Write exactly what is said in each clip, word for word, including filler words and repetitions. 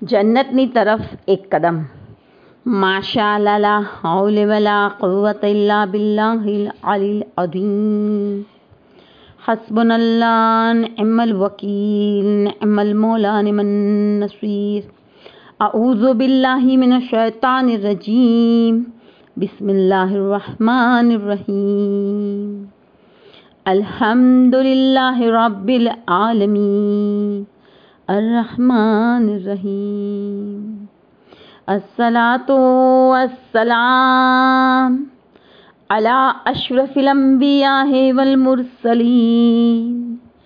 જન્નતની તરફ એક કદમ. માશા લા હૌલ વલા કુવ્વત ઇલ્લા બિલ્લાહિલ અલીલ અઝીમ. હસ્બુનલ્લાહ નિઅમલ વકીલ નિઅમલ મૌલા નિઅમન નસીર. અઉઝુ બિલ્લાહિ મિનશ શૈતાનિર રજીમ. બિસ્મિલ્લાહિર રહમાનિર રહીમ. અલ્હમ્દુલિલ્લાહિ રબ્બિલ આલમીન. अर्रहमानिर्रहीम. अस्सलातु वस्सलाम अला अशरफिल अंबियाहि वल मुरसलीन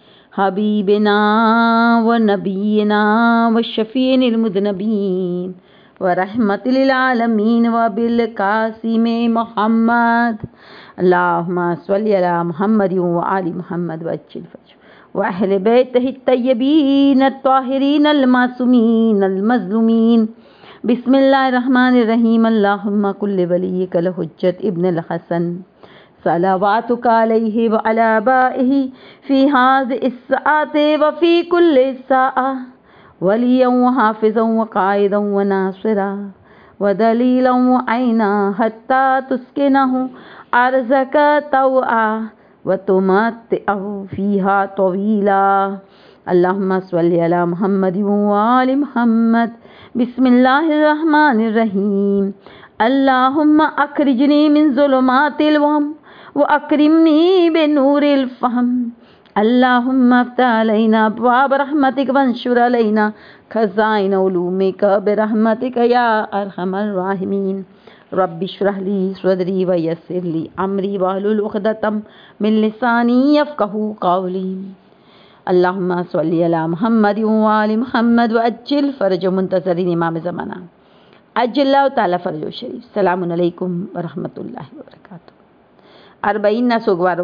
हबीबिना व नबीना व शफीनिल मुज़नबीन व रहमतिल आलमीन व बिल कासिम मुहम्मद. अल्लाहुम्मा सल्लि अला मुहम्मद व आलि मुहम्मद व अज्जिल फरज वअहल बैतिहि तय्यबीन अत्ताहिरीन अलमासूमीन अलमज़लूमीन. बिस्मिल्लाहिर रहमानिर रहीम. अल्लाहुम्मा कुल्लि वलिय्यिकल हुज्जत इब्नुल हसन सलावातुका अलैहि व अला आबाइहि फी हाज़िहि स्साअति व फी कुल्लि साअ वलिय्यन व हाफ़िज़न व क़ाइदन व नासिरा व दलीलन व ऐना हत्ता तुस्किनहु अर्ज़का तौआ व तुमत्तिअहु फ़ीहा तवीला. अल्लाहुम्मा सल्लि अला मुहम्मद व आलि मुहम्मद. बिस्मिल्लाहिर रहमानिर रहीम. अल्लाहुम्मा अख़रिजनी मिन ज़ुलुमातिल वहम व अक्रिमनी बिनूरिल फ़हम. अल्लाहुम्मा अफ़्तह अलैना अब्वाब रहमतिक वंशुर अलैना ख़ज़ाइन उलूमिक बिरहमतिक या अरहमर राहिमीन. रब्बि इश्रह ली सदरी व यस्सिर ली अमरी वहलुल उक़दतम मिन लिसानी यफ़क़हू क़ौली. अल्लाहुम्मा सल्लि अला मुहम्मद व आलि मुहम्मद व अज्जिल फ़रज मुंतज़रिन इमाम ज़माना अज्जल्लाहु ताला फ़रजो शरीफ. सलामुन अलैकुम व रहमतुल्लाहि व बरकातुहू. અરબઈનના સોગવારો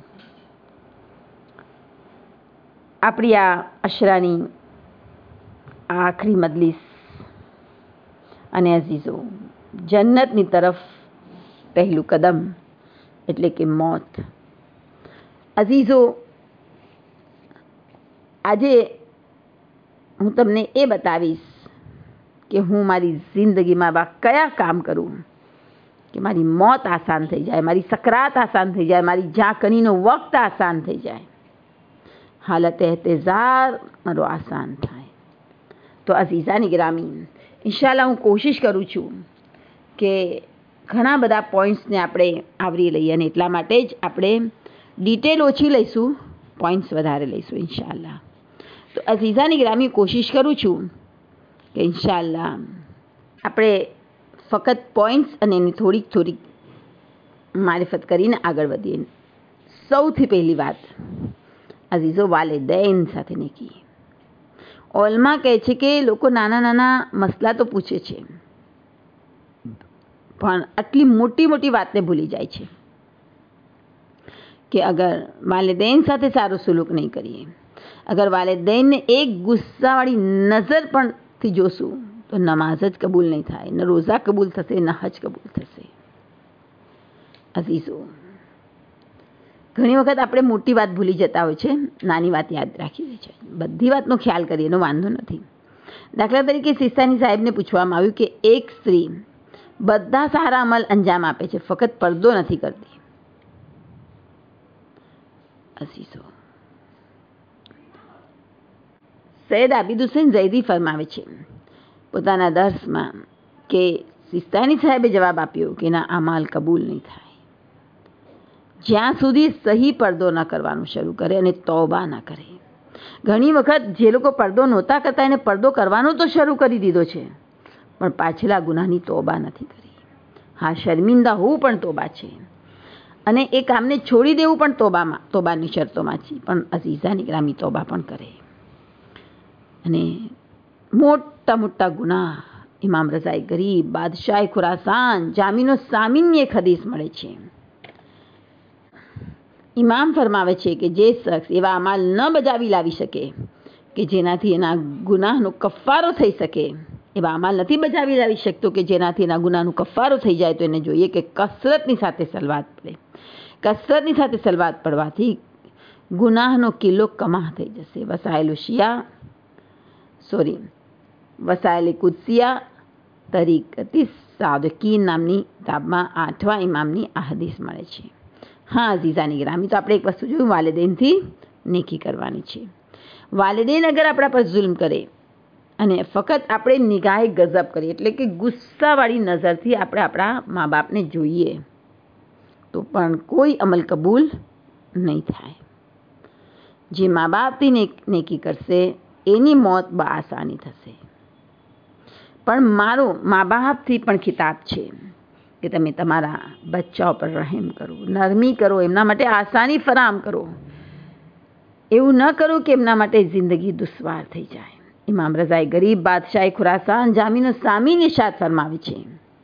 આપણી આ અશરાની આખરી મજલિસ અને અઝીઝો, જન્નતની તરફ પહેલું કદમ એટલે કે મોત. અઝીઝો, આજે હું તમને એ બતાવીશ કે હું મારી જિંદગીમાં બા કયા કામ કરું કે મારી મોત આસાન થઈ જાય, મારી સકરાત આસાન થઈ જાય, મારી ઝાંકણીનો વક્ત આસાન થઈ જાય, હાલત એહતેજાર મારો આસાન થાય. તો અઝીઝાની ગ્રામી, ઇન્શાલ્લાહ હું કોશિશ કરું છું કે ઘણા બધા પોઈન્ટ્સને આપણે આવરી લઈએ અને એટલા માટે જ આપણે ડિટેલ ઓછી લઈશું, પોઈન્ટ્સ વધારે લઈશું ઇન્શાલ્લાહ. તો અઝીઝાની ગ્રામી કોશિશ કરું છું કે ઇન્શાલ્લાહ આપણે ફક્ત પોઈન્ટ્સ અને એની થોડીક થોડીક મારિફત કરીને આગળ વધીએ. સૌથી પહેલી વાત અઝીઝો, વાલિદૈન સાથે નેકી. ઓલમાં કહે છે કે લોકો નાના નાના મસલા તો પૂછે છે પણ આટલી મોટી મોટી વાતને ભૂલી જાય છે કે અગર વાલિદૈન સાથે સારો સુલુક નહીં કરીએ, અગર વાલિદૈનને એક ગુસ્સાવાળી નજર પણથી જોશું તો નમાઝ જ કબૂલ નહીં થાય, ન રોઝા કબૂલ થશે, ન હજ કબૂલ થશે. અઝીઝો, ઘણી વખત આપણે મોટી વાત ભૂલી જતા હોય છે, નાની વાત યાદ રાખી છે. બધી વાતનો ખ્યાલ કરીએ એનો વાંધો નથી. દાખલા તરીકે સિસ્તાની સાહેબને પૂછવામાં આવ્યું કે એક સ્ત્રી બધા સારા અમલ અંજામ આપે છે, ફક્ત પડદો નથી કરતી. અઝીઝો, સૈયદ આબિદ હુસૈન ઝૈદી ફરમાવે છે પોતાના દર્સમાં કે સિસ્તાની સાહેબે જવાબ આપ્યો કે ના, અમાલ કબૂલ નહીં થાય જ્યાં સુધી સહી પડદો ન કરવાનું શરૂ કરે અને તૌબા ના કરે. ઘણી વખત જે લોકો પડદો નહોતા કરતા એને પડદો કરવાનો તો શરૂ કરી દીધો છે પણ પાછલા ગુનાહની તૌબા નથી કરી. હા, શર્મિંદા હોવું પણ તૌબા છે અને એ કામને છોડી દેવું પણ તૌબામાં તૌબાની શરતોમાં છે. પણ અઝીઝાની ગ્રામી તૌબા પણ કરે અને મોટા મોટા ગુનાહ. ઇમામ રઝાએ ગરીબ, બાદશાહ ખુરાસાન, જામીનો સામીનની એક હદીસ મળે છે. ઇમામ ફરમાવે છે કે જે શખ્સ એવા અમાલ ન બજાવી લાવી શકે કે જેનાથી એના ગુનાહનો કફારો થઈ શકે, એવા અમાલ નથી બજાવી લાવી શકતો કે જેનાથી એના ગુનાહનો કફારો થઈ જાય, તો એને જોઈએ કે કસરતની સાથે સલવાત પડે. કસરતની સાથે સલવાત પડવાથી ગુનાહનો કિલ્લો કમા થઈ જશે. વસાયેલું શિયા સોરી વસાયલી કુદસિયા તરીકતી સાદકીન નામની કિતાબમાં આઠમા ઇમામની આ હદીસ મળે છે. હા અઝીઝાની ગ્રામી, તો આપણે એક વસ્તુ જોયું, વાલિદેનથી નેકી કરવાની છે. વાલિદેન અગર આપણા પર જુલ્મ કરે અને ફક્ત આપણે નિગાહે ગઝબ કરીએ, એટલે કે ગુસ્સાવાળી નજરથી આપણે આપણા મા બાપને જોઈએ, તો પણ કોઈ અમલ કબૂલ નહીં થાય. જે મા બાપથી નેકી કરશે એની મોત બઆસાની થશે. પણ મારો મા બાપથી પણ ખિતાબ છે કે તમે તમારા બચ્ચાઓ પર રહેમ કરો, નરમી કરો, એમના માટે આસાની ફરામ કરો. એવું ન કરો કે એમના માટે જિંદગી દુશ્વાર થઈ જાય. ઇમામ રઝાએ ગરીબ બાદશાહ ખુરાસાન જામીનો સામી નિશાદ ફરમાવે છે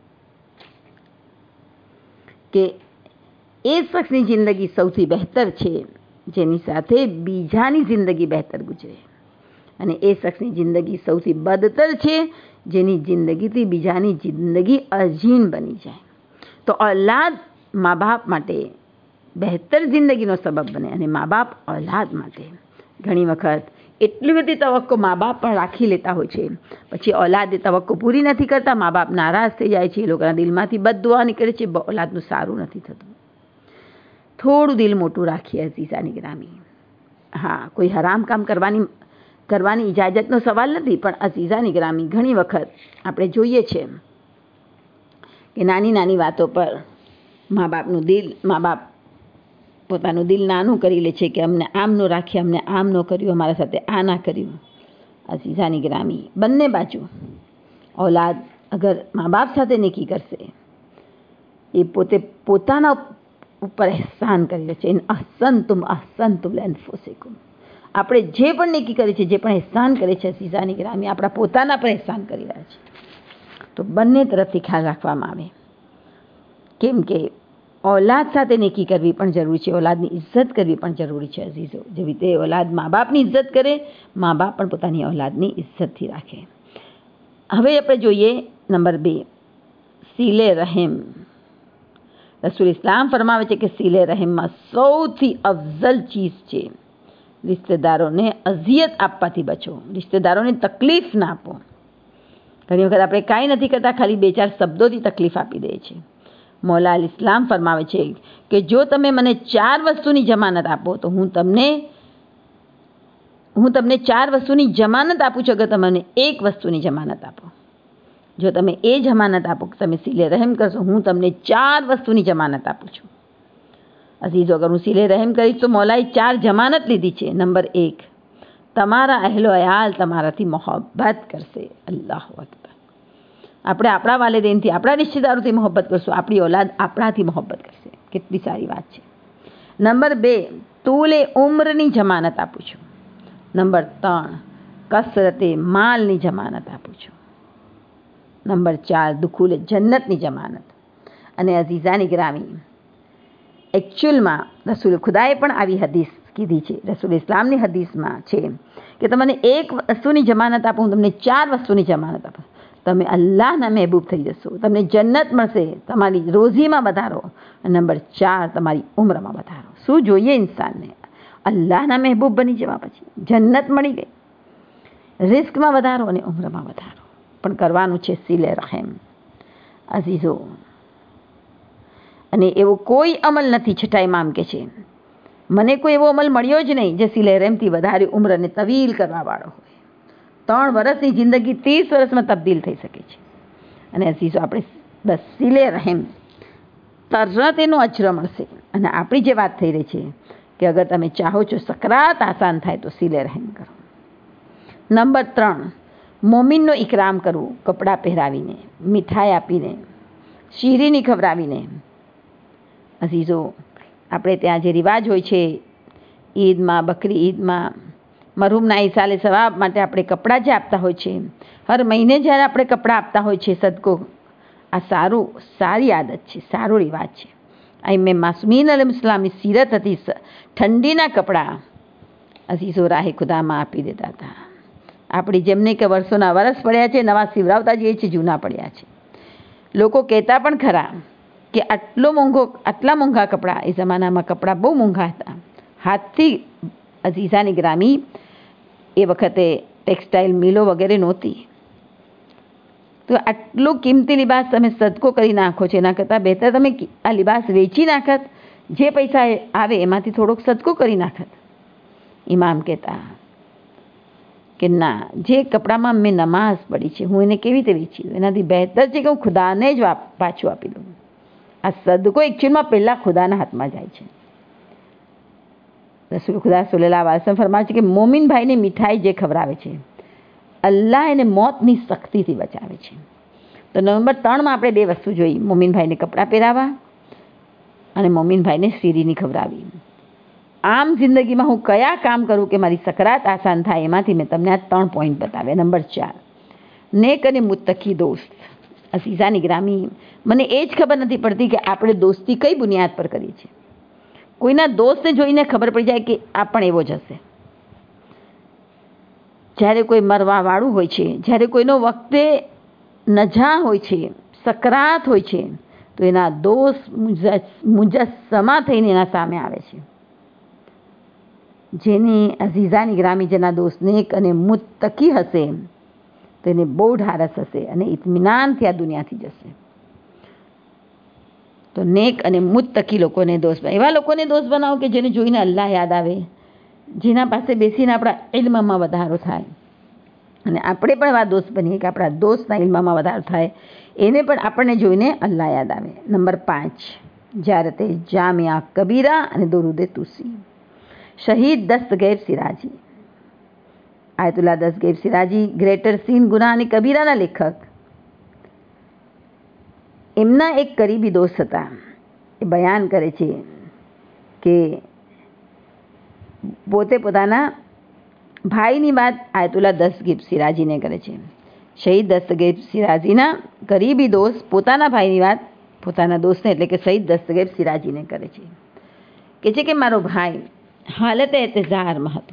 કે એ શખ્સની જિંદગી સૌથી બહેતર છે જેની સાથે બીજાની જિંદગી બહેતર ગુજરે, અને એ શખ્સની જિંદગી સૌથી બદતર છે જેની જિંદગીથી બીજાની જિંદગી અજીન બની જાય. તો ઔલાદ મા બાપ માટે બહેતર જિંદગીનો સબબ બને, અને મા બાપ ઔલાદ માટે ઘણી વખત એટલી બધી તવક્કો મા બાપ પણ રાખી લેતા હોય છે, પછી ઔલાદ એ તવક્કો પૂરી નથી કરતા, મા બાપ નારાજ થઈ જાય છે, એ લોકોના દિલમાંથી બદદુઆ નીકળે છે, ઔલાદનું સારું નથી થતું. થોડું દિલ મોટું રાખીએ અઝીઝાની ગ્રામી. હા, કોઈ હરામ કામ કરવાની કરવાની ઇજાજતનો સવાલ નથી, પણ અઝીઝાની ગ્રામી ઘણી વખત આપણે જોઈએ છે કે નાની નાની વાતો પર મા બાપનું દિલ મા બાપ પોતાનું દિલ નાનું કરી લે છે કે અમને આમ ન રાખ્યા, અમને આમ ન કર્યું, અમારા સાથે આ ના કર્યું. અઝીઝાની ગ્રામી, બંને બાજુ ઔલાદ અગર મા બાપ સાથે નેકી કરશે એ પોતે પોતાના ઉપર અહેસાન કરી લે છે. ઇન અહસનતુમ અહસનતુમ લિઅન્ફુસિકુમ. આપણે જે પણ નેકી કરી છે, જે પણ અહેસાન કરે છે અઝીઝાની ગ્રામી, આપણા પોતાના પર અહેસાન કરી રહ્યા છે. તો બંને તરફથી ખ્યાલ રાખવામાં આવે, કેમ કે ઔલાદ સાથે નેકી કરવી પણ જરૂરી છે, ઔલાદની ઇજ્જત કરવી પણ જરૂરી છે. અઝીઝો, જેવી રીતે ઔલાદ મા બાપની ઇજ્જત કરે, મા બાપ પણ પોતાની ઔલાદની ઇજ્જતથી રાખે. હવે આપણે જોઈએ નંબર બે, સિલે રહેમ. રસૂલ ઇસ્લામ ફરમાવે છે કે સિલે રહેમમાં સૌથી અફઝલ ચીજ છે રિશ્તેદારોને અઝિયત આપવાથી બચો, રિશ્તેદારોને તકલીફ ના આપો. ઘણી વખત આપણે કાંઈ નથી કરતા, ખાલી બે ચાર શબ્દોથી તકલીફ આપી દે છે. મૌલા અલ ઇસ્લામ ફરમાવે છે કે જો તમે મને ચાર વસ્તુની જમાનત આપો તો હું તમને હું તમને ચાર વસ્તુની જમાનત આપું છું, અગર તમે મને એક વસ્તુની જમાનત આપો. જો તમે એ જમાનત આપો કે તમે સિલે રહેમ કરશો, હું તમને ચાર વસ્તુની જમાનત આપું છું. અઝીઝો, અગર હું સિલે રહેમ કરીશ તો મૌલાએ ચાર જમાનત લીધી છે. નંબર એક, તમારા અહેલો અયાલ તમારાથી મોહબ્બત કરશે. અલ્લાહુ અકબર. આપણે આપણા વાલિદેનથી, આપણા રિશ્તેદારોથી મોહબ્બત કરશું, આપણી ઔલાદ આપણાથી મોહબ્બત કરશે. કેટલી સારી વાત છે. નંબર બે, તુલે ઉમ્રની જમાનત આપું છું. નંબર ત્રણ, કસરતે માલની જમાનત આપું છું. નંબર ચાર, દુખુલે જન્નતની જમાનત. અને અઝીઝાની ગ્રામી, એકચ્યુઅલમાં રસૂલ ખુદાએ પણ આવી હદીસ કીધી છે. રસૂલ ઇસ્લામની હદીસમાં છે કે તમને એક વસ્તુની જમાનત આપો, હું તમને ચાર વસ્તુની જમાનત આપું, તમે અલ્લાહના મહેબૂબ થઈ જશો, તમને જન્નત મળશે, તમારી રોઝીમાં વધારો, નંબર ચાર, તમારી ઉમ્રમાં વધારો. શું જોઈએ ઇન્સાનને? અલ્લાહના મહેબૂબ બની જવા પછી જન્નત મળી ગઈ, રિસ્કમાં વધારો અને ઉમ્રમાં વધારો. પણ કરવાનું છે સિલે રહેમ. અઝીઝો, અને એવો કોઈ અમલ નથી, છઠ્ઠા ઇમામ કે છે, મને કોઈ એવો અમલ મળ્યો જ નહીં જે સિલે રહેમથી વધારે ઉમ્રને તવીલ કરવાવાળો હોય. ત્રણ વર્ષની જિંદગી ત્રીસ વર્ષમાં તબદીલ થઈ શકે છે. અને અઝીઝો, આપણે બસ સિલે રહેમ તરત એનો અજર મળશે. અને આપણી જે વાત થઈ રહી છે કે અગર તમે ચાહો છો સકરાત આસાન થાય તો સિલે રહેમ કરો. નંબર ત્રણ, મોમિનનો ઇકરામ કરવું, કપડાં પહેરાવીને, મીઠાઈ આપીને, શીરીની ખવડાવીને. અઝીઝો, આપણે ત્યાં જે રિવાજ હોય છે ઈદમાં, બકરી ઈદમાં મરહૂમના ઈસાલે સવાબ માટે આપણે કપડાં જે આપતા હોય છે, હર મહિને જ્યારે આપણે કપડાં આપતા હોય છે સદકો, આ સારું સારી આદત છે, સારો રિવાજ છે. અહીં મેં માસુમીન અલૈહિસ્સલામની સીરત હતી, ઠંડીના કપડાં અઝીઝો રાહે ખુદામાં આપી દેતા હતા. આપણી જેમને કે વર્ષોના વરસ પડ્યા છે, નવા સિવરાવતા જઈએ છીએ, જૂના પડ્યા છે. લોકો કહેતા પણ ખરા કે આટલો મોંઘો આટલા મોંઘા કપડાં, એ જમાનામાં કપડાં બહુ મોંઘા હતા. હાથથી અઝીઝાની ગ્રામી, એ વખતે ટેક્સટાઇલ મિલો વગેરે નહોતી, તો આટલો કિંમતી લિબાસ તમે સદકો કરી નાખો છો, એના કરતાં બહેતર તમે આ લિબાસ વેચી નાખત, જે પૈસા આવે એમાંથી થોડોક સદકો કરી નાખત. ઇમામ કહેતા કે ના, જે કપડામાં મેં નમાઝ પડી છે હું એને કેવી રીતે વેચી દઉં, એનાથી બહેતર છે કે હું ખુદાને જ પાછું આપી દઉં. આ સદકો એકચ્યુઅલમાં પહેલાં ખુદાના હાથમાં જાય છે. રસૂલ ખુદા સલ્લલ્લાહુ અલૈહિ વસલ્લમ ફરમાવે છે કે મોમિન ભાઈને મીઠાઈ જે ખવડાવે છે, અલ્લાહ એને મોતની સખ્તીથી બચાવે છે. તો નંબર ત્રણમાં આપણે બે વસ્તુ જોઈ, મોમિન ભાઈને કપડાં પહેરાવા અને મોમિન ભાઈને શીરીની ખવડાવી. આમ જિંદગીમાં હું કયા કામ કરું કે મારી સકરાત આસાન થાય, એમાંથી મેં તમને આ ત્રણ પોઈન્ટ બતાવ્યા. નંબર ચાર, નેક અને મુત્તકી દોસ્ત. અઝીઝાની ગ્રામી, મને એ જ ખબર નથી પડતી કે આપણે દોસ્તી કઈ બુનિયાદ પર કરીએ છીએ. કોઈના દોસ્તને જોઈને ખબર પડી જાય કે આ પણ એવો જ હશે. જ્યારે કોઈ મરવાવાળું હોય છે, જ્યારે કોઈનો વખતે નજા હોય છે, સકરાત હોય છે, તો એના દોસ્ત મુજસ્સમા થઈને એના સામે આવે છે. જેની અઝીઝાની ગ્રામી જેના દોસ્ત નેક અને મુત્તકી હશે તેને બહુ ઢારસ હશે અને ઇત્મીનાનથી આ દુનિયાથી જશે. તો નેક અને મુત્તકી લોકોને દોસ્ત, એવા લોકોને દોસ્ત બનાવો કે જેને જોઈને અલ્લાહ યાદ આવે, જેના પાસે બેસીને આપણા ઇલ્મમાં વધારો થાય, અને આપણે પણ એવા દોસ્ત બનીએ કે આપણા દોસ્તના ઇલ્મમાં વધારો થાય, એને પણ આપણને જોઈને અલ્લાહ યાદ આવે. નંબર પાંચ, જારતે જામિયા કબીરા અને દુરૂદે તુસી. શહીદ દસ્તગીર સિરાજી, આયતુલ્લા દસ્તગીર સિરાજી ગ્રેટર સીન ગુનાહ અને કબીરાના લેખક. એમના એક કરીબી દોસ્ત હતા. એ બયાન કરે છે કે પોતે પોતાના ભાઈની વાત આયતુલ્લા દસ્તગીર સિરાજીને કરે છે. શહીદ દસ્તગીર સિરાજીના કરીબી દોસ્ત પોતાના ભાઈની વાત પોતાના દોસ્તને એટલે કે શહીદ દસ્તગીર સિરાજીને કરે છે. કે છે કે મારો ભાઈ હાલતે એતઝારમાં હતો,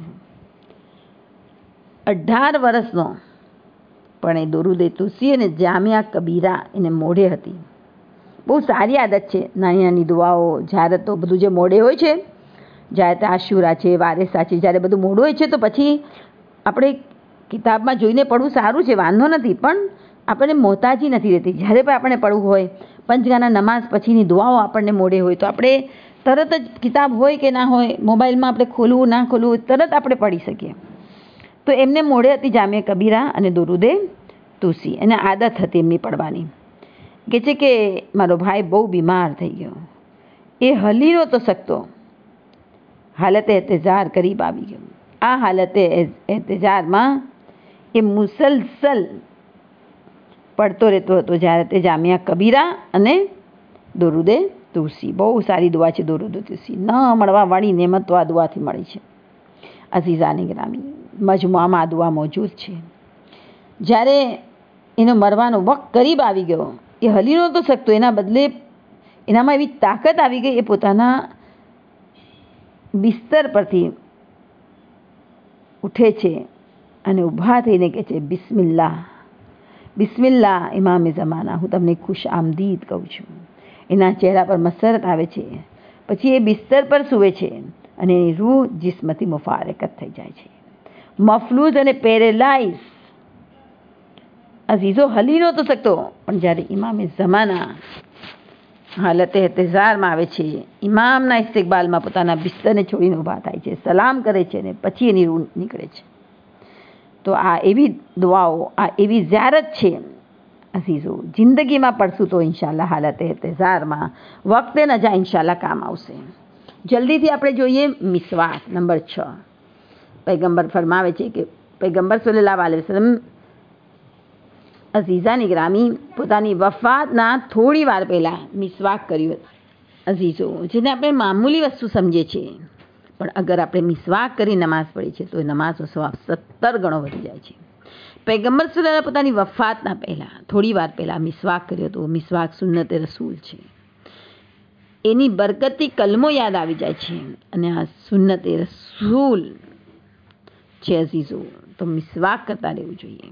અઢાર વર્ષનો, પણ એ દુરૂદે તુસી અને જામિયા કબીરા એને મોઢે હતી. બહુ સારી આદત છે, નાની નાની દુઆઓ, જારતો, બધું જે મોઢે હોય છે, જારત આશુરા છે, વારેસા છે, જ્યારે બધું મોઢું હોય છે તો પછી આપણે કિતાબમાં જોઈને પડવું સારું છે, વાંધો નથી, પણ આપણને મોહતાજી નથી રહેતી. જ્યારે પણ આપણે પડવું હોય, પંચગાના નમાઝ પછીની દુઆઓ આપણને મોઢે હોય તો આપણે તરત જ કિતાબ હોય કે ના હોય, મોબાઈલમાં આપણે ખોલવું ના ખોલવું, તરત આપણે પડી શકીએ. તો એમને મોઢે હતી જામિયા કબીરા અને દુરૂદે તુસી, અને આદત હતી એમની પડવાની. કે છે કે મારો ભાઈ બહુ બીમાર થઈ ગયો, એ હલી નહોતો શકતો, હાલતે એતઝાર કરીબ આવી ગયો. આ હાલતે એતઝારમાં એ મુસલસલ પડતો રહેતો હતો, જ્યારે તે જામિયા કબીરા અને દુરૂદે તુસી. બહુ સારી દુઆ છે દુરૂદે તુસી, ન મળવાવાળી નેમત તો આ દુઆથી મળી છે. અઝીઝાની ગ્રામી, મજમુઆમાં આ દુઆ મોજૂદ છે. જ્યારે એનો મરવાનો વખત કરીબ આવી ગયો, એ હલી નહોતો શકતો, એના બદલે એનામાં એવી તાકાત આવી ગઈ, એ પોતાના બિસ્તર પરથી ઉઠે છે અને ઊભા થઈને કહે છે બિસ્મિલ્લાહ, બિસ્મિલ્લાહ ઇમામે ઝમાના, હું તમને ખુશ આમદીદ કહું છું. એના ચહેરા પર મસરત આવે છે. પછી એ બિસ્તર પર સૂવે છે અને એની રૂહ જિસ્મથી મુફારકત થઈ જાય છે, મફલૂજ અને પેરેલાઇઝ. અઝીઝો હલી નહોતો શકતો, પણ જ્યારે ઇમામે ઝમાના હાલતે એતઝારમાં આવે છે, ઇમામના ઇસ્તિકબાલમાં પોતાના બિસ્તરને છોડીને ઊભા થાય છે, સલામ કરે છે અને પછી એની રૂહ નીકળે છે. તો આ એવી દુઆઓ, આ એવી ઝિયારત છે અઝીઝો, જિંદગીમાં પડશું તો ઇન્શાલ્લાહ હાલતે એતઝારમાં વખતે ન જાય ઇન્શાલ્લાહ કામ આવશે. જલ્દીથી આપણે જોઈએ મિસવાક. નંબર છ, પૈગંબર ફરમાવે છે કે પૈગંબર સલ્લલ્લાહુ અલૈહિ વસલ્લમ અઝીઝાની ગ્રામી પોતાની વફાતના થોડી વાર પહેલાં મિસવાક કર્યું. અઝીઝો, જેને આપણે મામૂલી વસ્તુ સમજીએ છીએ, પણ અગર આપણે મિસવાક કરી નમાઝ પડી છે તો એ નમાઝનો સવાબ સત્તર ગણો વધી જાય છે. પૈગંબર સલ્લલ્લાહુ પોતાની વફાતના પહેલાં થોડી વાર પહેલાં મિસવાક કર્યો હતો. મિસવાક સુન્નતે રસૂલ છે, એની બરકતી કલમો યાદ આવી જાય છે, અને આ સુન્નતે રસૂલ છે અઝીઝો. તો મિસવાક કરતા રહેવું જોઈએ.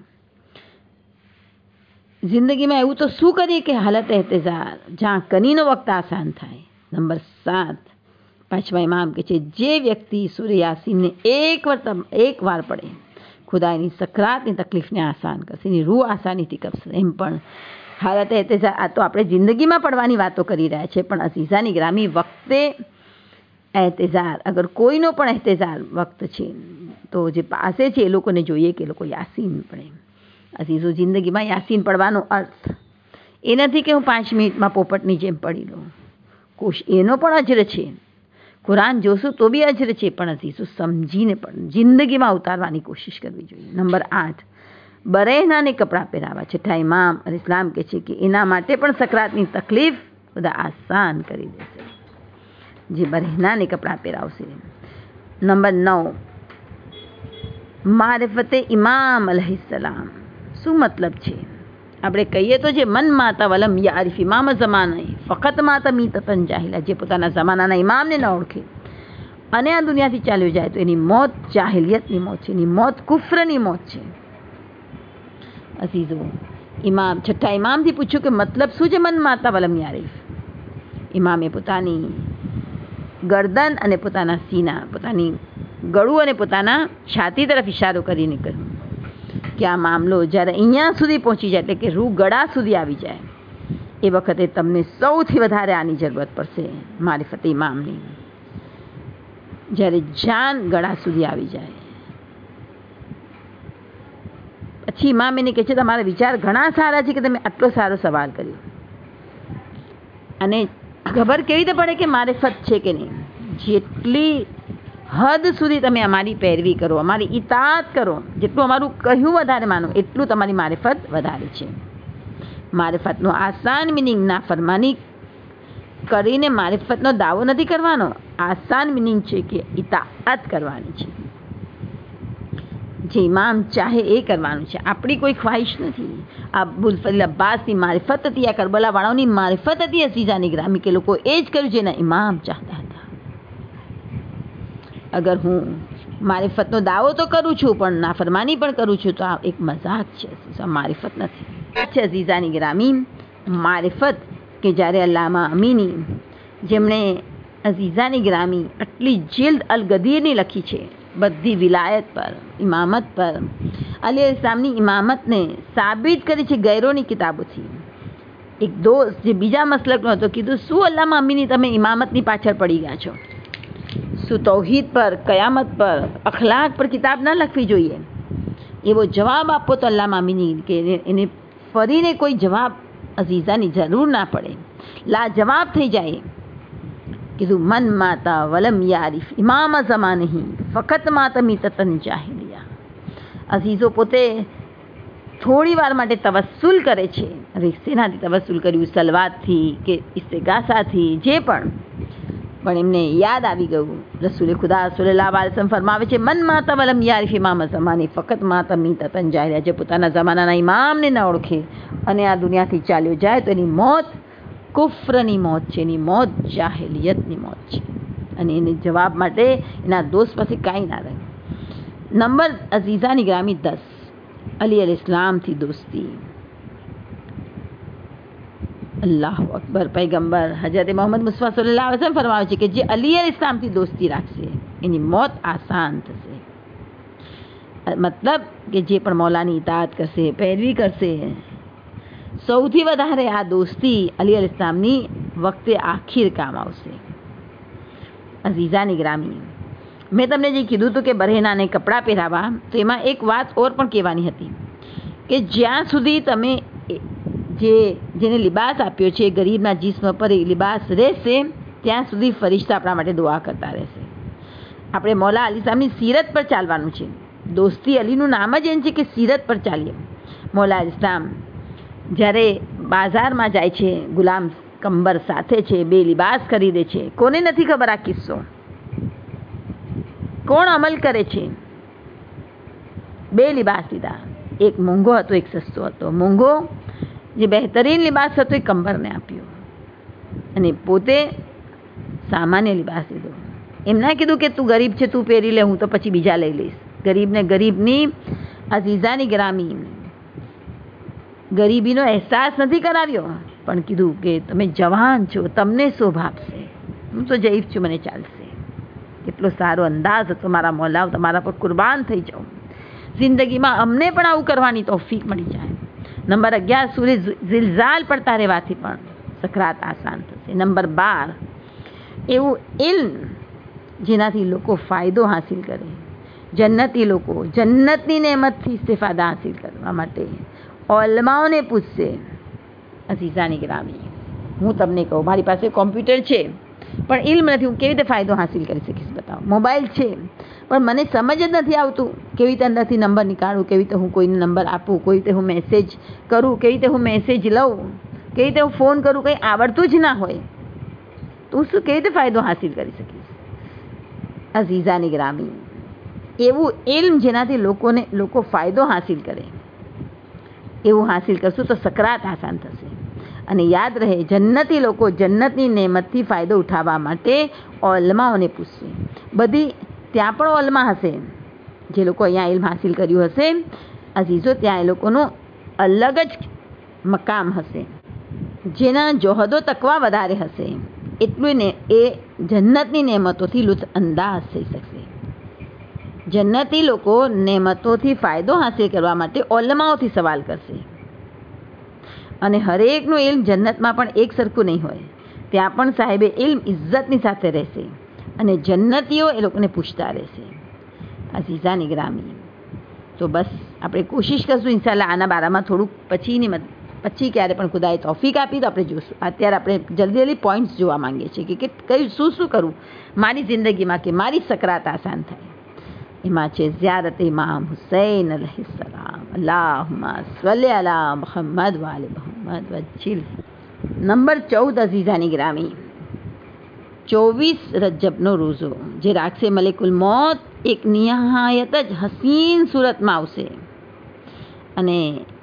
જિંદગીમાં એવું તો શું કરીએ કે હાલત એહતજાર, જ્યાં કનીનો વખત આસાન થાય. નંબર સાત, પાંચમા ઇમામ કે છે જે વ્યક્તિ સૂર્ય યાસીનને એક વાર એક વાર પડે, ખુદા એની સકરાતની તકલીફને આસાન કરશે, એની રૂહ આસાનીથી કરશે. એમ પણ હાલત એહતેજાર આ તો આપણે જિંદગીમાં પડવાની વાતો કરી રહ્યા છે, પણ અઝીઝાની ગ્રામી વખતે એહતેજાર અગર કોઈનો પણ એહતેજાર વખત છે તો જે પાસે છે એ લોકોને જોઈએ કે એ લોકો યાસીન પડે. અઝીઝો, જિંદગીમાં યાસીન પડવાનો અર્થ એ નથી કે હું પાંચ મિનિટમાં પોપટની જેમ પડી લઉં. કોશ એનો પણ અજર છે, કુરાન જોશું તો બી અજર છે, પણ અઝીઝો સમજીને પણ જિંદગીમાં ઉતારવાની કોશિશ કરવી જોઈએ. નંબર આઠ, બરેહનાને કપડાં પહેરાવા. છઠ્ઠા ઇમામ અલ ઇસ્લામ કહે છે કે એના માટે પણ સકરાતની તકલીફ બધા આસાન કરી દેશે, જે બરેહનાને કપડાં પહેરાવશે. નંબર નવ, મારિફતે ઇમામ અલૈહિસ્સલામ. શું મતલબ છે? આપણે કહીએ તો જે મન માતા વલમ યારિફ ઇમામ ઝમાના ફકત માતા મીતતન જાહિલા, જે પોતાના જમાનાના ઇમામને ન ઓળખે અને આ દુનિયાથી ચાલ્યો જાય તો એની મોત જાહિલિયતની મોત છે, એની મોત કુફરની મોત છે. અઝીઝો, ઇમામ છઠ્ઠા ઇમામથી પૂછ્યું કે મતલબ શું છે મન માતા વલમ યારિફ? ઇમામે પોતાની ગરદન અને પોતાના સીના, પોતાની ગળું અને પોતાના છાતી તરફ ઇશારો કરીને કહ્યું કે આ મામલો જ્યારે અહીંયા સુધી પહોંચી જાય, એટલે કે રૂહ ગળા સુધી આવી જાય, એ વખતે તમને સૌથી વધારે આની જરૂરત પડશે, મારિફત ઇમામની. જ્યારે જાન ગળા સુધી આવી જાય પછી ઇમામ એને કહે છે તમારા વિચાર ઘણા સારા છે કે તમે આટલો સારો સવાલ કર્યો, અને ખબર કેવી રીતે પડે કે મારિફત છે કે નહીં? જેટલી હદ સુધી તમે અમારી પેરવી કરો, અમારી ઇતાત કરો, જેટલું અમારું કહ્યું વધારે માનો, એટલું તમારી મારિફત વધારે છે. મારિફતનો આસાન મિનિંગ ના ફરમાની કરીને મારિફતનો દાવો નથી કરવાનો, આસાન મિનિંગ છે કે ઇતાઅત કરવાની છે. જે ઇમામ ચાહે એ કરવાનું છે, આપણી કોઈ ખ્વાહિશ નથી. અબુલ ફઝલ અબ્બાસની મારિફત હતી, આ કરબલાવાળાઓની મારિફત હતી અઝીઝાની ગ્રામી, કે લોકો એ જ કર્યું જેના ઇમામ ચાહતા હતા. અગર હું મારિફતનો દાવો તો કરું છું પણ નાફરમાની પણ કરું છું તો આ એક મજાક છે, મારિફત નથી. છે અઝીઝાની ગ્રામી મારિફત કે જ્યારે અલ્લામા અમીની, જેમણે અઝીઝાની ગ્રામી આટલી જિલ્દ અલ ગદીરની લખી છે બધી વિલાયત પર, ઇમામત પર, અલી ઇસ્લામની ઇમામતને સાબિત કરી છે ગૈરોની કિતાબોથી. એક દોસ્ત જે બીજા મસલકનો હતો કીધું શું અલ્લામા અમીની તમે ઇમામતની પાછળ પડી ગયા છો? શું તૌહીદ પર, કયામત પર, અખલાક પર કિતાબ ન લખવી જોઈએ? એવો જવાબ આપો તો અલ્લામા અમીની કે એને ફરીને કોઈ જવાબ અઝીઝાની જરૂર ના પડે, લા જવાબ થઈ જાય. કીધું મન માતા વલમ યારિફ ઇમામ ઝમા નહીં ફકત માતા મીતતન જાહિલિયા. અઝીઝો પોતે થોડી વાર માટે તવસ્સુલ કરે છે. હવે શેનાથી તવસ્સુલ કર્યું? સલવાતથી કે ઇસ્તિગાસાથી, જે પણ પણ એમને યાદ આવી ગયું. રસૂલે ખુદા સલ્લલ્લાહુ અલૈહિ વસલ્લમ ફરમાવે છે મન માતા વલમ યારિફ ઇમામ ઝમાની ફકત માતા મીતતન જાહિલિયા. જે પોતાના જમાનાના ઇમામને ન ઓળખે અને આ દુનિયાથી ચાલ્યો જાય તો એની મોત કુફ્રની મોત છે, એની મોત જાહિલિયતની મોત છે. અને એને જવાબ માટે એના દોસ્ત પાસે કાંઈ ના રહે. નંબર અઝીઝાની ગ્રામી દસ, અલી અલ ઇસ્લામથી દોસ્તી. અલ્લાહુ અકબર. પૈગંબર હજરત મોહમ્મદ મુસ્તફા સલ્લલ્લાહુ અલૈહિ વસલ્લમ ફરમાવે છે કે જે અલી અલ ઇસ્લામથી દોસ્તી રાખશે એની મોત આસાન થશે. મતલબ કે જે પણ મૌલાની ઇતાઅત કરશે, પેરવી કરશે, સૌથી વધારે આ દોસ્તી અલી અલ ઇસ્લામની વખતે આખીર કામ આવશે. અઝીઝાની ગ્રામી, મેં તમને જે કીધું હતું કે બરેહનાને કપડાં પહેરાવા, તો એમાં એક વાત ઓર પણ કહેવાની હતી કે જ્યાં સુધી તમે જે જેને લિબાસ આપ્યો છે ગરીબના જિસ્મ પર એ લિબાસ રહેશે ત્યાં સુધી ફરિશ્તા આપણા માટે દુઆ કરતા રહેશે. આપણે મૌલા અલી સાહેબની સીરત પર ચાલવાનું છે. દોસ્તી અલીનું નામ જ એમ છે કે સીરત પર ચાલીએ. મૌલા અલી ઇસ્લામ જ્યારે બાજારમાં જાય છે, ગુલામ કંબર સાથે છે, બે લિબાસ ખરીદે છે. કોને નથી ખબર આ કિસ્સો? કોણ અમલ કરે છે? બે લિબાસ લીધા, એક મોંઘો હતો, એક સસ્તો હતો. મોંઘો જે બહેતરીન લિબાસ હતો એ કંબરને આપ્યો અને પોતે સામાન્ય લિબાસ લીધો. એમ ના કીધું કે તું ગરીબ છે, તું પહેરી લે, હું તો પછી બીજા લઈ લઈશ. ગરીબને ગરીબની અઝીઝાની ગ્રામી ગરીબીનો અહેસાસ નથી કરાવ્યો, પણ કીધું કે તમે જવાન છો, તમને શોભા આપશે, હું તો જઈફ છું, મને ચાલશે. કેટલો સારો અંદાજ હતો મારા મૌલાઓ, તમારા પર કુરબાન થઈ જાઉં. જિંદગીમાં અમને પણ આવું કરવાની તોફીક મળી જાય. નંબર અગિયાર, સૂર્ય ઝિલઝાલ પડતા રહેવાથી પણ સકરાત આસાન થશે. નંબર બાર, એવું ઇલ્મ જેનાથી લોકો ફાયદો હાસિલ કરે. જન્નતી લોકો જન્નતની નેમતથી ઇસ્તિફાદા હાસિલ કરવા માટે ઓલમાઓને પૂછશે. અઝીઝાની ગ્રામી, હું તમને કહું, મારી પાસે કોમ્પ્યુટર છે પણ ઇલ્મ નથી, હું કેવી રીતે ફાયદો હાસિલ કરી શકીશ? બતાવો. મોબાઈલ છે પણ મને સમજ જ નથી આવતું કેવી રીતે અંદરથી નંબર નીકાળું, કેવી રીતે હું કોઈને નંબર આપું, કેવી રીતે હું મેસેજ કરું, કેવી રીતે હું મેસેજ લઉં, કેવી રીતે હું ફોન કરું, કંઈ આવડતું જ ના હોય તો શું કેવી રીતે ફાયદો હાસિલ કરી શકીશ? અઝીઝાની ગ્રામી, એવું ઇલ્મ જેનાથી લોકોને લોકો ફાયદો હાસિલ કરે, એવું હાસિલ કરશું તો સકરાત આસાન થશે. અને યાદ રહે, જન્નતી લોકો જન્નતની નેમતથી ફાયદો ઉઠાવવા માટે ઓલમાઓને પૂછશે. બધી ત્યાં પણ ઓલમા હશે, જે લોકો અહીંયા ઇલ્મ હાસિલ કર્યું હશે અઝીઝો, ત્યાં એ લોકોનું અલગ જ મકામ હશે, જેના જોહદો તકવા વધારે હશે, એટલું ને એ જન્નતની નેમતોથી લુત્ફ અંદાજ થઈ શકશે. જન્નતી લોકો નેમતોથી ફાયદો હાસિલ કરવા માટે ઓલમાઓથી સવાલ કરશે. અને હરેકનું ઇલ્મ જન્નતમાં પણ એક સરખું નહીં હોય, ત્યાં પણ સાહેબે ઇલ્મ ઇજ્જતની સાથે રહેશે અને જન્નતીઓ એ લોકોને પૂછતા રહેશે. અઝીઝાની ગ્રામી, તો બસ આપણે કોશિશ કરશું ઇન્શાલ્લાહ આના બારામાં થોડુંક પછીની પછી ક્યારે પણ ખુદાએ તોફીક આપી તો આપણે જોઈશું. અત્યારે આપણે જલ્દી જલ્દી પોઈન્ટ્સ જોવા માંગીએ છીએ કે કયું શું શું કરું મારી જિંદગીમાં કે મારી સકરાત આસાન થાય. એમાં છે ઝિયારત ઇમામ હુસૈન અલૈહિસ્સલામ. અલ્લાહુમ્મા સલ્લી અલા મુહમ્મદ વ આલે મુહમ્મદ વજ્જિલ. નંબર ચૌદ, અઝીઝાની ગ્રામી, ચોવીસ રજબનો રોઝો જે રાખશે મલિકુલ મોત એક નિહાયત જ હસીન સુરતમાં આવશે. અને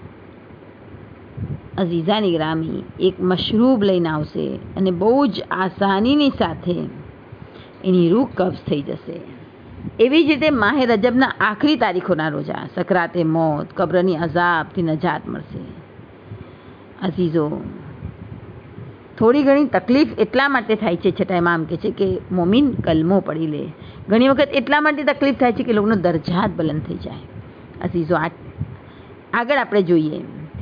અઝીઝાની ગ્રામી એક મશરૂબ લઈને આવશે અને બહુ જ આસાનીની સાથે એની રૂહ કબ્ઝ થઈ જશે. એવી જ રીતે માહે રજબના આખરી તારીખોના રોજા સકરાતે મોત, કબ્રની અઝાબથી નજાત મળશે. અઝીઝો, થોડી ઘણી તકલીફ એટલા માટે થાય છે, છતાં ઇમામ કહે છે કે મોમિન કલમો પડી લે. ઘણી વખત એટલા માટે તકલીફ થાય છે કે લોકોનો દરજાત બુલંદ થઈ જાય. અઝીઝો, આગળ આપણે જોઈએ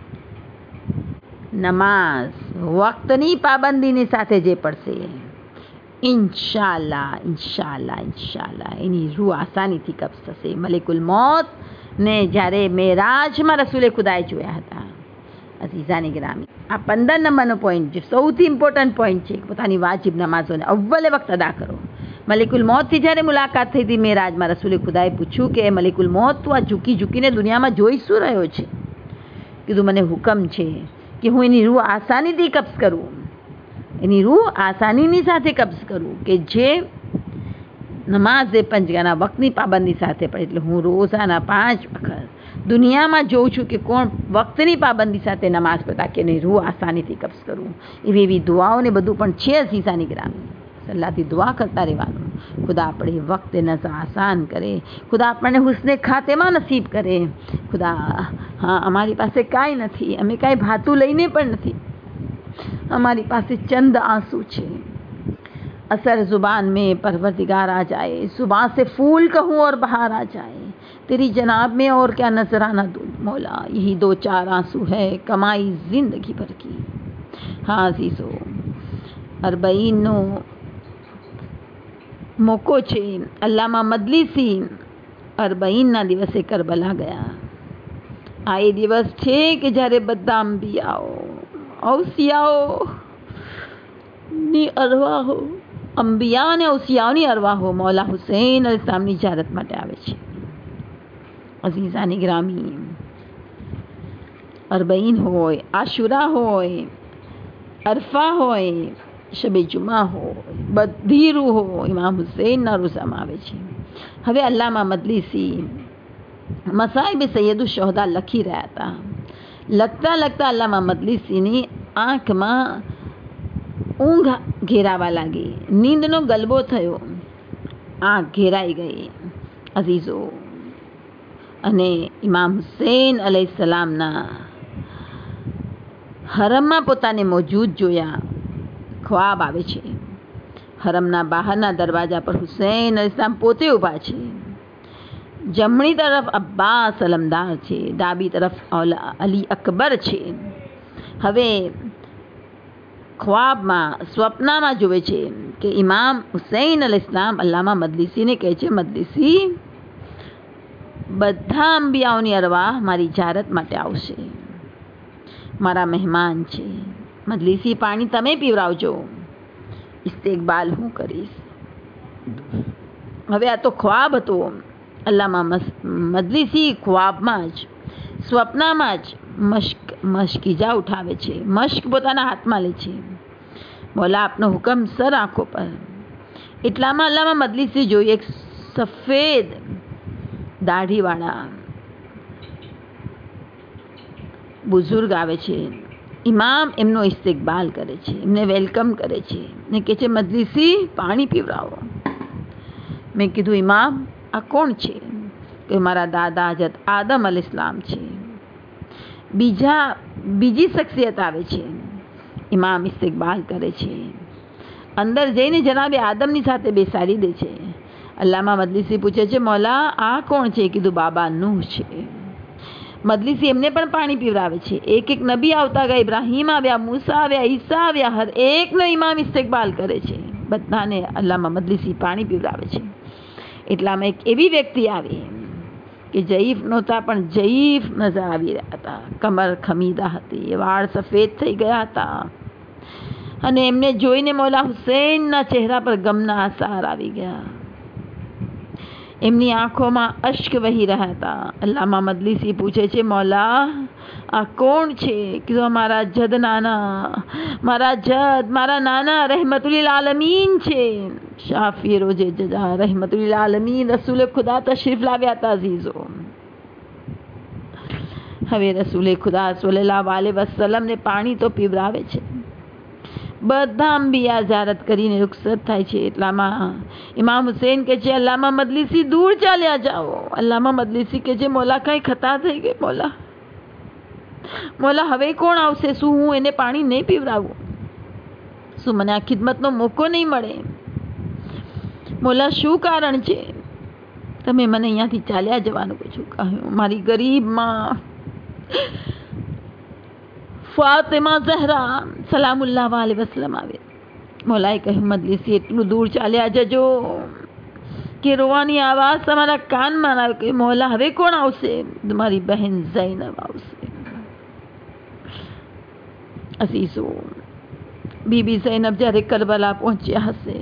નમાઝ વક્તની પાબંદીની સાથે જે પડશે ઇન્શાલ્લાહ ઇન્શાલ્લાહ ઇન્શાલ્લાહ એની રૂહ આસાનીથી કબ્ઝ થશે. મલિકુલ મોત ને જ્યારે મેરાજમાં રસૂલે ખુદાએ જોયા હતા. અઝીઝાની ગ્રામી, આ પંદર નંબરનો પોઈન્ટ જે સૌથી ઇમ્પોર્ટન્ટ પોઈન્ટ છે, પોતાની વાજિબ નમાઝોને અવ્વલે વખત અદા કરો. મલિકુલ મોતથી જ્યારે મુલાકાત થઈ હતી મેરાજમાં, રસૂલે ખુદાએ પૂછ્યું કે મલિકુલ મોત, તું આ ઝૂકી ઝૂકીને દુનિયામાં જોઈ શું રહ્યો છે? કીધું મને હુકમ છે કે હું એની રૂહ આસાનીથી કબ્ઝ કરું, એની રૂહ આસાનીની સાથે કબ્ઝ કરું, કે જે નમાઝ એ પંચગાના વક્તની પાબંદી સાથે પડે. એટલે હું રોઝાના પાંચ વખત દુનિયામાં જોઉં છું કે કોણ વક્તની પાબંદી સાથે નમાઝ પડતા, કે એની રૂહ આસાનીથી કબ્ઝ કરું. એવી એવી દુઆઓને બધું પણ છે અઝીઝાની ગ્રામી. સલ્લાથી દુઆ કરતા રહેવાનું. ખુદા આપણે વક્ત નઝા આસાન કરે, ખુદા આપણને હુસ્ને ખાતેમાં નસીબ કરે. ખુદા, હા, અમારી પાસે કાંઈ નથી, અમે કાંઈ ભાતું લઈને પણ નથી, हमारी पास चंद आंसू छे. असर जुबान में परवरदिगार आ जाए, सुबह से फूल कहूँ और बहार आ जाए, तेरी जनाब में और क्या नजराना दूँ मौला, यही दो चार आंसू है कमाई जिंदगी भर की. हाँ अजीज़ो, અરબઈનનો મોકો છે. અલ્લામા મદલિસી અરબઈનના દિવસે કરબલા ગયા. આ એ દિવસ છે કે જ્યારે બધા અંબિયાઓ ઔસિયાઓ ની અરવાહો, અંબિયા અને ઔસિયાઓની અરવાહો મૌલા હુસૈન અલૈહિસ્સલામની ઝિયારત માટે આવે છે. અઝીઝાની ગ્રામી, અરબઈન હોય, આશુરા હોય, અરફા હોય, શબે જુમા હોય, બધી રૂહો ઇમામ હુસૈનના રોઝામાં આવે છે. હવે અલ્લામા મદલિસી મસાઈબ સૈયદુ શોહદા લખી રહ્યા હતા. લખતા લખતા અલ્લામા મદલિસીની આંખમાં ઊંઘ ઘેરાવા લાગી, નીંદનો ગલબો થયો, આંખ ઘેરાઈ ગઈ. અઝીઝો, અને ઇમામ હુસૈન અલૈહિસ્સલામના હરમમાં પોતાને મોજૂદ જોયા. ખ્વાબ આવે છે, હરમના બહારના દરવાજા પર હુસૈન અલૈહિસ્સલામ પોતે ઊભા છે. જમણી તરફ અબ્બાસ અલમદાર છે, ડાબી તરફ અલી અકબર છે. હવે ખ્વાબમાં સ્વપ્નમાં જોવે છે કે ઇમામ હુસૈન અલ ઇસ્લામ અલ્લામા મજલિસીને કહે છે, મજલિસી બધા અંબિયાઓની અરવાહ મારી જારત માટે આવશે, મારા મહેમાન છે. મજલિસી પાણી તમે પીવરાવજો, ઇસ્તેકબાલ હું કરીશ. હવે આ તો ખ્વાબ હતો. અલ્લામા મજલિસી ખ્વાબમાં જ સ્વપ્નમાં જ મશ્ક મશ્કીજા ઉઠાવે છે, મશ્ક પોતાના હાથમાં લે છે. મોલા આપનો હુકમ સર આંખો પર. એટલામાં અલ્લામા મજલિસી જોઈ એક સફેદ દાઢીવાળા બુઝુર્ગ આવે છે. ઇમામ એમનો ઇસ્તેકબાલ કરે છે, એમને વેલકમ કરે છે ને કહે છે, મજલિસી પાણી પીવડાવો. મેં કીધું, ઇમામ આ કોણ છે? કે મારા દાદા હજરત આદમ અલ ઇસ્લામ છે. બીજા બીજી શખ્સિયત આવે છે. ઇમામ ઇસ્તેકબાલ કરે છે, અંદર જઈને જનાબે આદમની સાથે બેસાડી દે છે. અલ્લામા મજલિસી પૂછે છે, મોલા આ કોણ છે? કીધું, બાબા નૂહ છે. મજલિસી એમને પણ પાણી પીવડાવે છે. એક એક નબી આવતા ગયા, ઇબ્રાહીમ આવ્યા, મૂસા આવ્યા, ઈસા આવ્યા, હર એકનો ઇમામ ઇસ્તેકબાલ કરે છે. બધાને અલ્લામા મજલિસી પાણી પીવડાવે છે. એટલામાં એક એવી વ્યક્તિ આવી કે જયીફ નહોતા પણ જયીફ નજર આવી રહ્યા હતા. કમર ખમીદા હતી, વાળ સફેદ થઈ ગયા હતા અને એમને જોઈને મૌલા હુસૈનના ચહેરા પર ગમના આસાર આવી ગયા. એમની આંખોમાં અશ્ક વહી રહ્યા હતા. અલ્લામા મજલિસી પૂછે છે, મૌલા આ કોણ છે? કીધું, મારા જદ નાના, મારા જદ મારા નાના રહેમતુલ આલમીન છે. શાફી રોજે જજા રહેમતુલ આલમીન રસૂલ ખુદા તશરીફ લાવ્યા હતા. અઝીઝો, હવે રસૂલ ખુદા સલ્લલ્લાહુ અલૈહિ વસલ્લમ ને પાણી તો પીવડાવે છે. બધા અંબિયા ઝારત કરીને રૂખસત થાય છે. એટલામાં ઇમામ હુસૈન કે છે, અલ્લામા મજલિસી દૂર ચાલ્યા જાઓ. અલ્લામા મજલિસી કે છે, મોલા કઈ ખતા થઈ ગઈ. મોલા મોલા હવે કોણ આવશે? શું હું એને પાણી નહીં પીવડાવું? શું મને આ ખિદમતનો મોકો નહીં મળે? મોલા શું કારણ છે? તમે મને અહીંયાથી ચાલ્યા જવાનું પૂછું કહ્યું. મારી ગરીબ માં ફાતિમા ઝહરા સલામુલ્લાહ અલૈહિ વસલ્લમ આવે. મોલાએ કહ્યું, મજલિસી એટલું દૂર ચાલ્યા જજો કે રોવાની આવાજ તમારા કાનમાં આવે કે મોલા હવે કોણ આવશે? તમારી બહેન ઝૈનબ આવશે. અસીસો, બીબી ઝૈનબ જ્યારે કરબલા પહોંચ્યા હશે,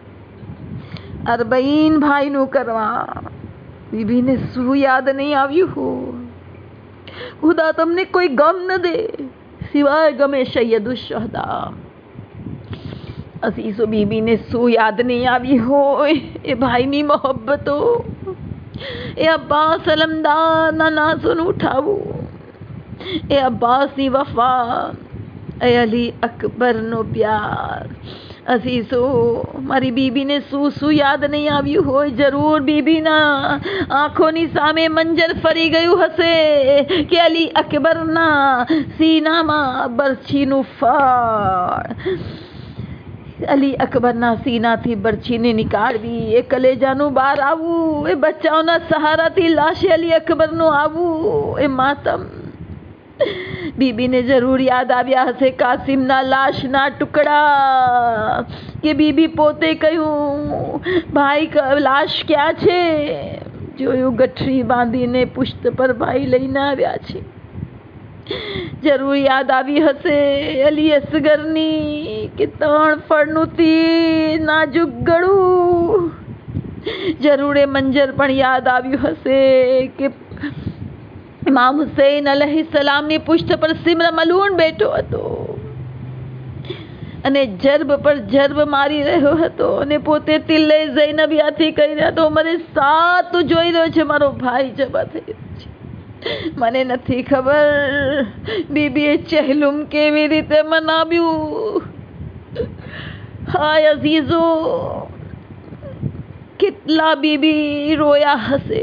અરબઈન ભાઈનું કરવા, બીબીને શું યાદ નહીં આવ્યું હો? ખુદા તમને કોઈ ગમ ન દે સિવાય ગમે સૈયદુ શહદા. અસીસો, બીબીને શું યાદ નહીં આવી હોય? એ ભાઈની મોહબ્બતો, એ અબ્બાસ અલમદારના નાસોનું ઉઠાવું, એ અબ્બાસની વફા, એ અલી અકબરનો પ્યાર. અસીસો, મારી બીબીને શું શું યાદ નહીં આવ્યું હોય? જરૂર બીબીના આંખોની સામે મંજર ફરી ગયું હશે કે અલી અકબરના સીનામાં બરછીનું ફાળ, અલી અકબરના સીનાથી બરછીને નીકાળવી, એ કલેજાનું બહાર આવવું, એ બચ્ચાઓના સહારાથી લાશે અલી અકબરનું આવવું, એ માતમ. બીબીને જરૂર યાદ આવ્યા હશે કાસિમના લાશના ટુકડા, કે બીબી પોતે કહ્યું, ભાઈ લાશ ક્યાં છે? જોયું, ગઠરી બાંધીને પુષ્ટ પર ભાઈ લઈને આવ્યા છે. જરૂર યાદ આવી હશે અલી અસગરની કે ત્રણ ફળનું તીર, નાજુક ગળું. જરૂર એ મંજર પણ યાદ આવ્યું હશે કે ઇમામ હુસૈન અલૈહિ સલામની પુષ્ટ પર સિમર મલૂન બેઠો હતો અને જર્બ પર જર્બ મારી રહ્યો હતો અને પોતે તિલ્લે ઝૈનબિયાથી કહી રહ્યો હતો, મને સાત જોઈ રહ્યો છે, મારો ભાઈ જબા થઈ રહ્યો છે. મને નથી ખબર બીબીએ ચહેલુમ કેવી રીતે મનાવ્યું. હાય અઝીઝો, કેટલા બીબી રોયા હશે.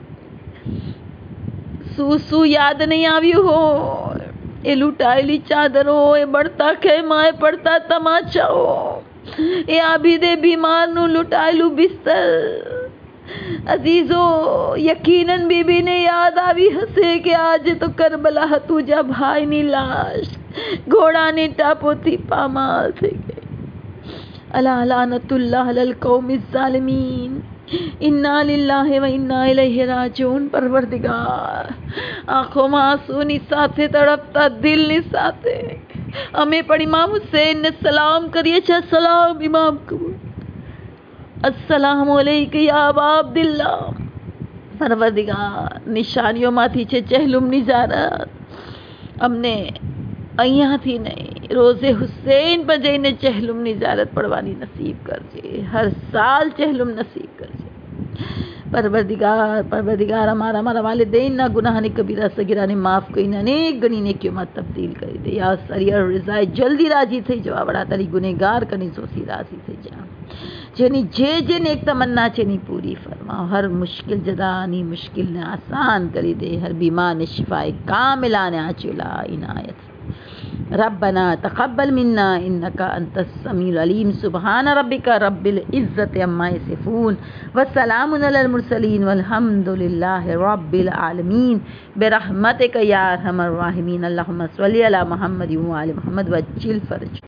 શું શું યાદ નહીં આવ્યું હો? એ લૂંટાયેલી ચાદરો, એ બળતા ખેમા, એ પડતા તમાચાઓ, એ આબિદે બીમારનું લૂંટાયેલું બિસ્તર, عزیزو یقیناً بی بی نے یاد آوی ہسے کہ آج تو کربلا تو جا بھائی نی لاش گھوڑا نے ٹاپو تھی پامال تھے گئے. الا لعنت اللہ علی القوم الظالمین. انا للہ و انا الیہ راجعون. پروردگار آنکھوں میں آنسو نساتے تڑپتا دل نساتے ہمیں پڑھ امام حسین نے سلام کریے چھا سلام امام قبول. السلام علیکم یا ابا عبداللہ. پروردگار نشانیوں ماتھی چھے چہلم نزارت ہم نے ایاں تھی نہیں روزے حسین بجے نے چہلم نزارت پڑھوانی نصیب کر جے. ہر سال چہلم نصیب کر جے. پروردگار پروردگار ہمارا ہمارا والدین نہ گناہ نے کبیرہ صغیرہ نے معاف کوئی نہ نیک گنی نے کیوں مت تبدیل کر دے. یا سری رضا جلدی راضی تھے جو بڑا تری گنہگار کنی سوسی راضی تھے جا جنی جے جے نیک تمنا چنی پوری فرما. ہر مشکل جدانی مشکل نے آسان کری دے. ہر بیمار نے شفائے کاملہ نے عاجلہ عنایت. ربنا تقبل منا انك انت السميع العليم. سبحان ربك رب العزة عما يصفون وسلام على المرسلين والحمد لله رب العالمين برحمتك يا ارحم الراحمين. اللهم صل على محمد وعلى محمد وعجل فرج.